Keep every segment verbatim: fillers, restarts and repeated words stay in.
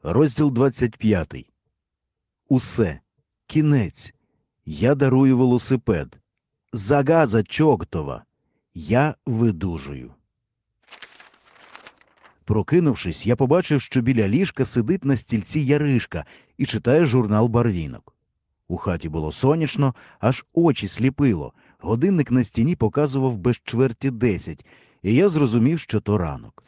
Розділ двадцять п'ятий. Усе. Кінець. Я дарую велосипед. Загаза Чоктова. Я видужую. Прокинувшись, я побачив, що біля ліжка сидить на стільці Яришка і читає журнал «Барвінок». У хаті було сонячно, аж очі сліпило. Годинник на стіні показував без чверті десять, і я зрозумів, що то ранок.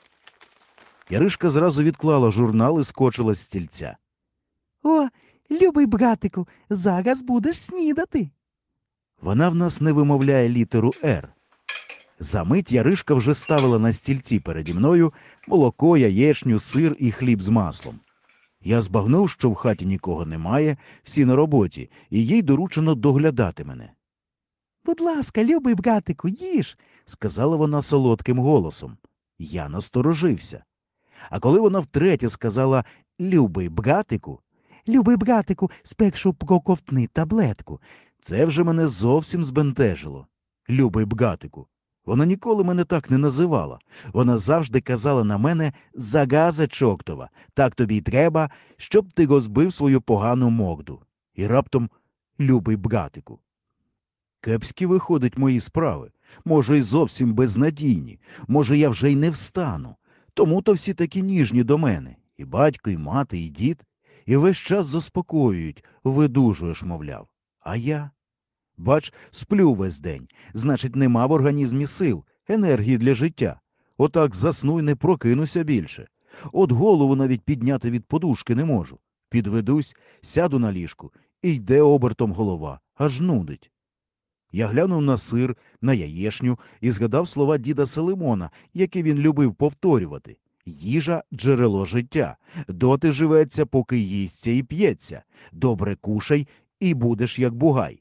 Яришка зразу відклала журнал і скочила з стільця. О, любий братику, зараз будеш снідати. Вона в нас не вимовляє літеру «Р». Замить Яришка вже ставила на стільці переді мною молоко, яєчню, сир і хліб з маслом. Я збагнув, що в хаті нікого немає, всі на роботі, і їй доручено доглядати мене. Будь ласка, любий братику, їж, сказала вона солодким голосом. Я насторожився. А коли вона втретє сказала «любий братику», любий братику, спершу проковтни таблетку. Це вже мене зовсім збентежило. Любий братику. Вона ніколи мене так не називала. Вона завжди казала на мене «загаза Чоктова, так тобі й треба, щоб ти розбив свою погану морду». І раптом «любий братику». Кепські виходять мої справи. Може, й зовсім безнадійні. Може, я вже й не встану. Тому-то всі такі ніжні до мене. І батько, і мати, і дід. І весь час заспокоюють. Видужуєш, мовляв. А я? Бач, сплю весь день. Значить, нема в організмі сил, енергії для життя. Отак засну й не прокинуся більше. От голову навіть підняти від подушки не можу. Підведусь, сяду на ліжку, і йде обертом голова, аж нудить. Я глянув на сир, на яєшню і згадав слова діда Селимона, які він любив повторювати. Їжа – джерело життя. Доти живеться, поки їсться і п'ється. Добре кушай, і будеш як бугай.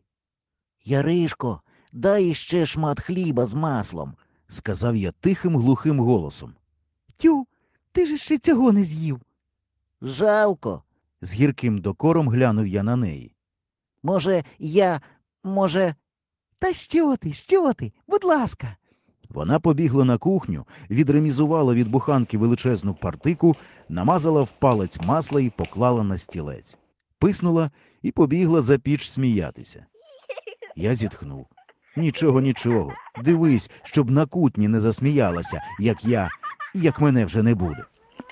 Яришко, дай іще шмат хліба з маслом, – сказав я тихим глухим голосом. Тю, ти ж ще цього не з'їв. Жалко. З гірким докором глянув я на неї. Може, я, може... Та що ти, що ти? Будь ласка. Вона побігла на кухню, відремізувала від буханки величезну партику, намазала в палець масла і поклала на стілець. Писнула і побігла за піч сміятися. Я зітхнув. Нічого, нічого. Дивись, щоб на кутні не засміялася, як я, як мене вже не буде.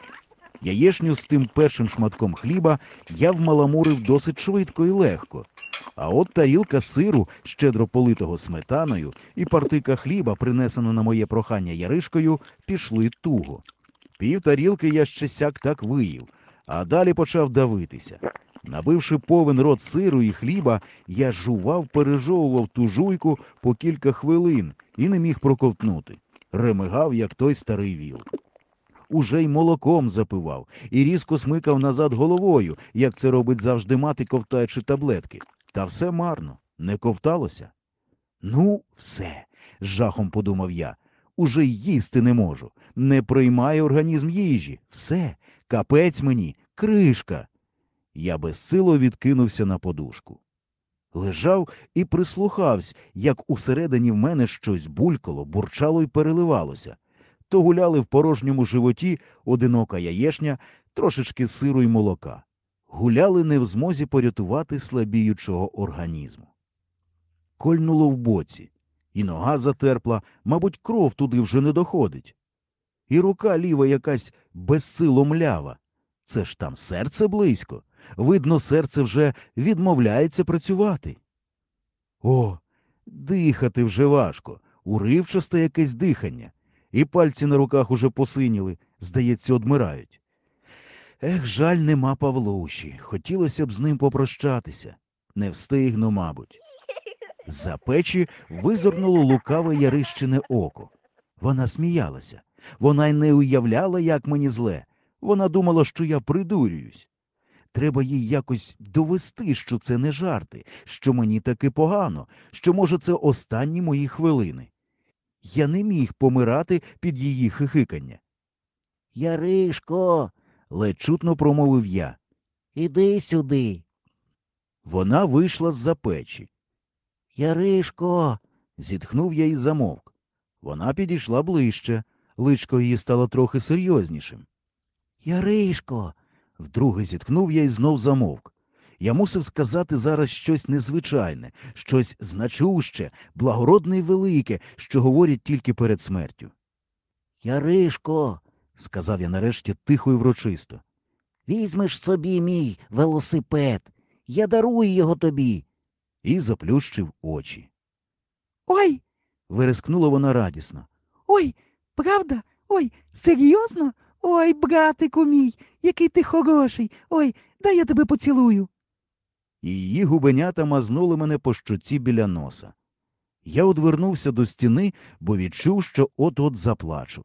Яєшню з тим першим шматком хліба я вмаламурив досить швидко і легко. А от тарілка сиру, щедро политого сметаною, і партика хліба, принесена на моє прохання Яришкою, пішли туго. Пів тарілки я ще сяк так виїв, а далі почав давитися. Набивши повен рот сиру і хліба, я жував, пережовував ту жуйку по кілька хвилин і не міг проковтнути. Ремигав, як той старий віл. Уже й молоком запивав і різко смикав назад головою, як це робить завжди мати, ковтаючи таблетки. Та все марно, не ковталося. Ну, все, з жахом подумав я, уже й їсти не можу, не приймає організм їжі, все, капець мені, кришка. Я безсило відкинувся на подушку. Лежав і прислухався, як усередині в мене щось булькало, бурчало й переливалося. То гуляли в порожньому животі одинока яєшня, трошечки сиру й молока. Гуляли не в змозі порятувати слабіючого організму. Кольнуло в боці, і нога затерпла, мабуть, кров туди вже не доходить. І рука ліва якась безсило млява. Це ж там серце близько. Видно, серце вже відмовляється працювати. О, дихати вже важко, уривчасте якесь дихання. І пальці на руках уже посиніли, здається, одмирають. Ех, жаль, нема Павлуші. Хотілося б з ним попрощатися. Не встигну, мабуть. З-за печі визирнуло лукаве Ярищине око. Вона сміялася. Вона й не уявляла, як мені зле. Вона думала, що я придурююсь. Треба їй якось довести, що це не жарти, що мені таки погано, що, може, це останні мої хвилини. Я не міг помирати під її хихикання. Яришко, Ледь чутно промовив я. іди сюди. Вона вийшла з-за печі. Яришко, Зітхнув я і замовк. Вона підійшла ближче. Личко її стало трохи серйознішим. Яришко, Вдруге зітхнув я і знов замовк. Я мусив сказати зараз щось незвичайне, щось значуще, благородне й велике, що говорять тільки перед смертю. Яришко, — сказав я нарешті тихо й врочисто. візьмеш собі мій велосипед. Я дарую його тобі. І заплющив очі. Ой, Вирискнула вона радісно. ой, правда? Ой, серйозно? Ой, братику мій, який ти хороший. Ой, дай я тебе поцілую. І її губенята мазнули мене по щоці біля носа. Я одвернувся до стіни, бо відчув, що от-от заплачу.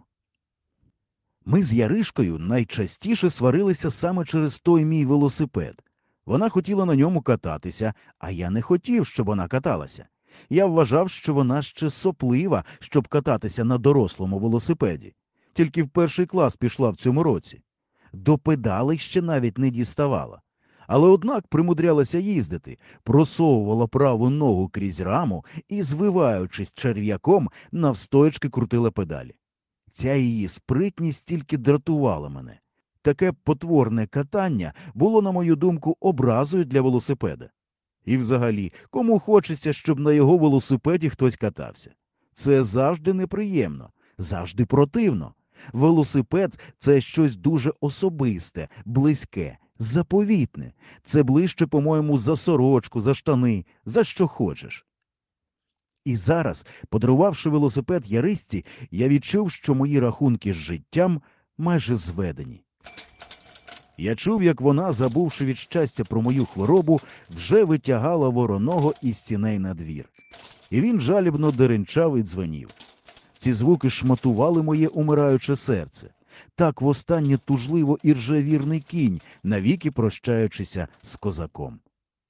Ми з Яришкою найчастіше сварилися саме через той мій велосипед. Вона хотіла на ньому кататися, а я не хотів, щоб вона каталася. Я вважав, що вона ще соплива, щоб кататися на дорослому велосипеді. Тільки в перший клас пішла в цьому році. До педалей ще навіть не діставала. Але однак примудрялася їздити, просовувала праву ногу крізь раму і, звиваючись черв'яком, навстоячки крутила педалі. Ця її спритність тільки дратувала мене. Таке потворне катання було, на мою думку, образою для велосипеда. І взагалі, кому хочеться, щоб на його велосипеді хтось катався? Це завжди неприємно, завжди противно. Велосипед – це щось дуже особисте, близьке, заповітне. Це ближче, по-моєму, за сорочку, за штани, за що хочеш. І зараз, подарувавши велосипед Ярисці, я відчув, що мої рахунки з життям майже зведені. Я чув, як вона, забувши від щастя про мою хворобу, вже витягала вороного із сіней на двір. І він жалібно деренчав і дзвенів. Ці звуки шматували моє умираюче серце. Так востаннє тужливо ірже вірний кінь, навіки прощаючися з козаком.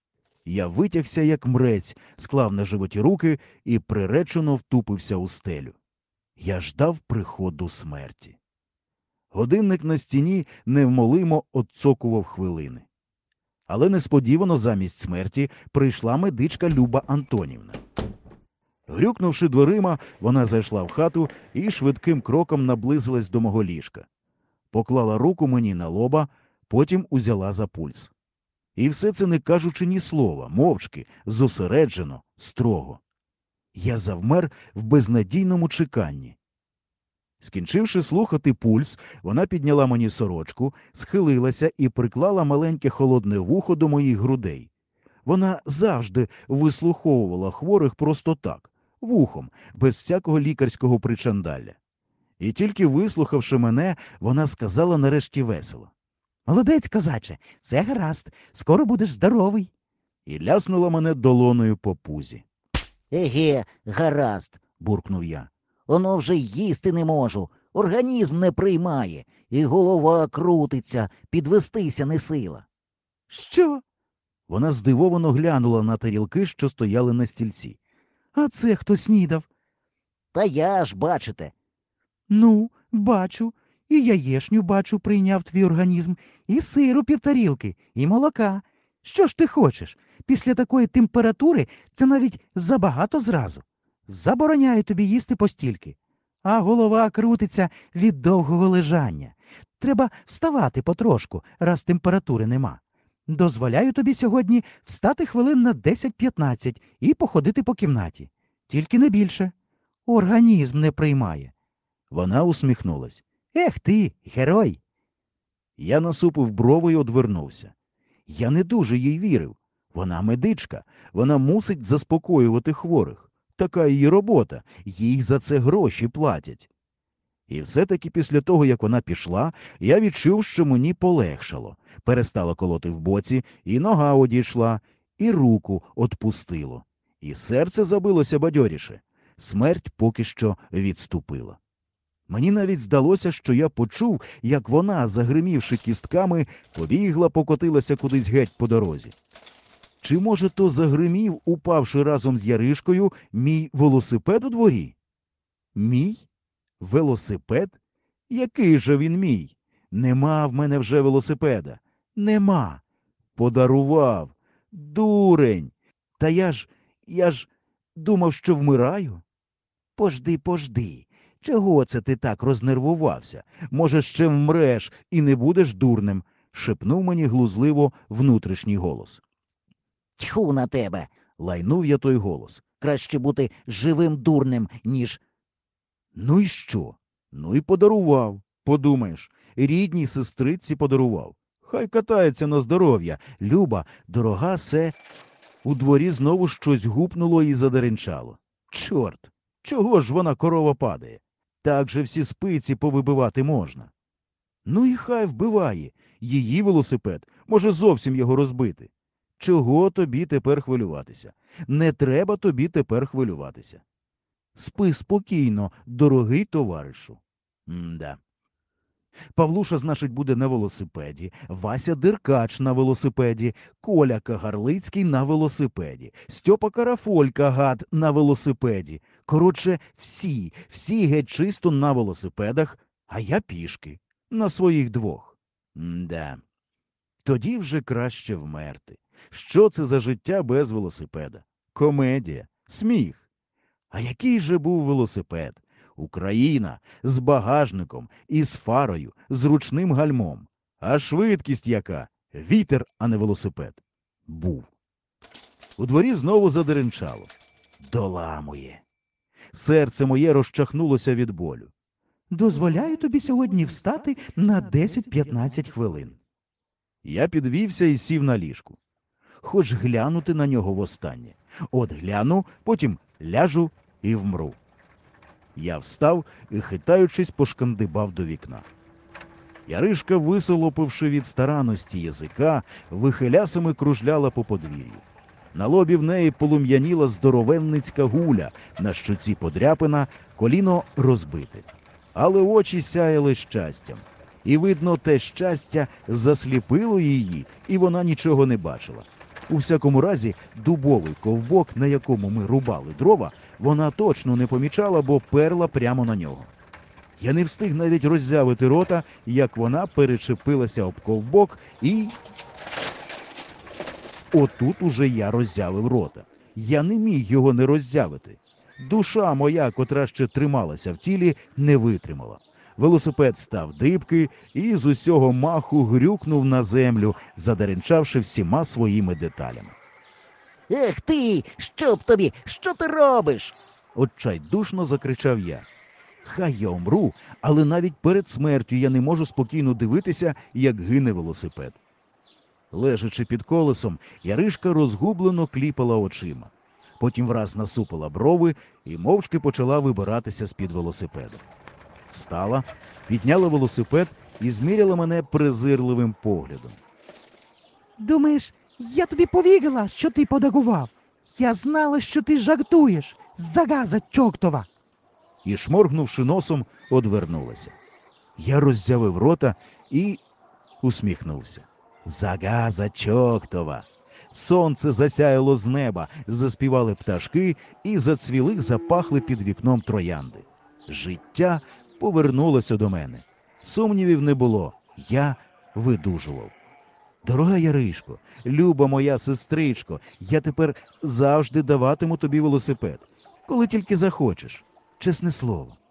Я витягся, як мрець, склав на животі руки і приречено втупився у стелю. Я ждав приходу смерті. Годинник на стіні невмолимо отцокував хвилини. Але несподівано замість смерті прийшла медичка Люба Антонівна. Грюкнувши дверима, вона зайшла в хату і швидким кроком наблизилась до мого ліжка. Поклала руку мені на лоба, потім узяла за пульс. І все це не кажучи ні слова, мовчки, зосереджено, строго. Я завмер в безнадійному чеканні. Скінчивши слухати пульс, вона підняла мені сорочку, схилилася і приклала маленьке холодне вухо до моїх грудей. Вона завжди вислуховувала хворих просто так, вухом, без всякого лікарського причандалля. І тільки вислухавши мене, вона сказала нарешті весело: Молодець, козаче, все гаразд, скоро будеш здоровий. і ляснула мене долоною по пузі. Еге, гаразд, Буркнув я. оно вже їсти не можу, організм не приймає, і голова крутиться, підвестися не сила. Що? Вона здивовано глянула на тарілки, що стояли на стільці. А це хто снідав? Та я ж, бачите, Ну, бачу. І яєшню, бачу, прийняв твій організм, і сиру півтарілки, і молока. Що ж ти хочеш? Після такої температури це навіть забагато зразу. Забороняю тобі їсти постільки. А голова крутиться від довгого лежання. Треба вставати потрошку, раз температури нема. Дозволяю тобі сьогодні встати хвилин на десять-п'ятнадцять і походити по кімнаті. Тільки не більше. Організм не приймає. Вона усміхнулась. Ех ти, герой! Я насупив брови й одвернувся. Я не дуже їй вірив. Вона медичка, вона мусить заспокоювати хворих. Така її робота, їй за це гроші платять. І все-таки після того, як вона пішла, я відчув, що мені полегшало. Перестало колоти в боці, і нога одійшла, і руку отпустило. І серце забилося бадьоріше. Смерть поки що відступила. Мені навіть здалося, що я почув, як вона, загримівши кістками, побігла, покотилася кудись геть по дорозі. Чи, може, то загримів, упавши разом з Яришкою, мій велосипед у дворі? Мій? Велосипед? Який же він мій? Нема в мене вже велосипеда. Нема. Подарував. Дурень. Та я ж, я ж думав, що вмираю. Пожди, пожди. Чого це ти так рознервувався? Може, ще вмреш і не будеш дурним? шепнув мені глузливо внутрішній голос. Тьху на тебе. Лайнув я той голос. Краще бути живим дурнем, ніж... Ну і що? Ну і подарував. Подумаєш, рідній сестриці подарував. Хай катається на здоров'я. Люба, дорога се... У дворі знову щось гупнуло і задеренчало. Чорт! Чого ж вона корова падає? Так же всі спиці повибивати можна. Ну і хай вбиває. Її велосипед може зовсім його розбити. Чого тобі тепер хвилюватися? Не треба тобі тепер хвилюватися. Спи спокійно, дорогий товаришу. М-да. Павлуша, значить, буде на велосипеді, Вася Деркач на велосипеді, Коля Кагарлицький на велосипеді, Стьопа Карафолька, гад, на велосипеді. Коротше, всі, всі геть чисто на велосипедах, а я пішки, на своїх двох. М-да. Тоді вже краще вмерти. Що це за життя без велосипеда? Комедія, сміх. А який же був велосипед? Україна, з багажником, із фарою, з ручним гальмом. А швидкість яка? Вітер, а не велосипед. Був. У дворі знову задеренчало. Доламує. Серце моє розчахнулося від болю. Дозволяю тобі сьогодні встати на десять-п'ятнадцять хвилин. Я підвівся і сів на ліжку. Хоч глянути на нього востаннє. От гляну, потім ляжу і вмру. Я встав і, хитаючись, пошкандибав до вікна. Яришка, висолопивши від старанності язика, вихилясами кружляла по подвір'ю. На лобі в неї полум'яніла здоровенницька гуля, на щоці подряпина, коліно розбите. Але очі сяяли щастям. І, видно, те щастя засліпило її, і вона нічого не бачила. У всякому разі, дубовий ковбок, на якому ми рубали дрова, вона точно не помічала, бо перла прямо на нього. Я не встиг навіть роззявити рота, як вона перечепилася об ковбок і... Отут уже я роззявив рота. Я не міг його не роззявити. Душа моя, котра ще трималася в тілі, не витримала. Велосипед став дибки і з усього маху грюкнув на землю, задеренчавши всіма своїми деталями. Ех ти, що б тобі, що ти робиш? Отчайдушно закричав я. Хай я умру, але навіть перед смертю я не можу спокійно дивитися, як гине велосипед. Лежачи під колесом, Яришка розгублено кліпала очима. Потім враз насупила брови і мовчки почала вибиратися з-під велосипеда. Встала, підняла велосипед і зміряла мене презирливим поглядом. Думаєш, я тобі повірила, що ти подагував? Я знала, що ти жартуєш. Загаза чортова! І, шморгнувши носом, одвернулася. Я роззявив рота і усміхнувся. Загаза чортова! Сонце засяяло з неба, заспівали пташки і зацвіли, запахли під вікном троянди. Життя повернулося до мене. Сумнівів не було. Я видужував. Дорога Яришко, люба моя сестричко, я тепер завжди даватиму тобі велосипед, коли тільки захочеш. Чесне слово.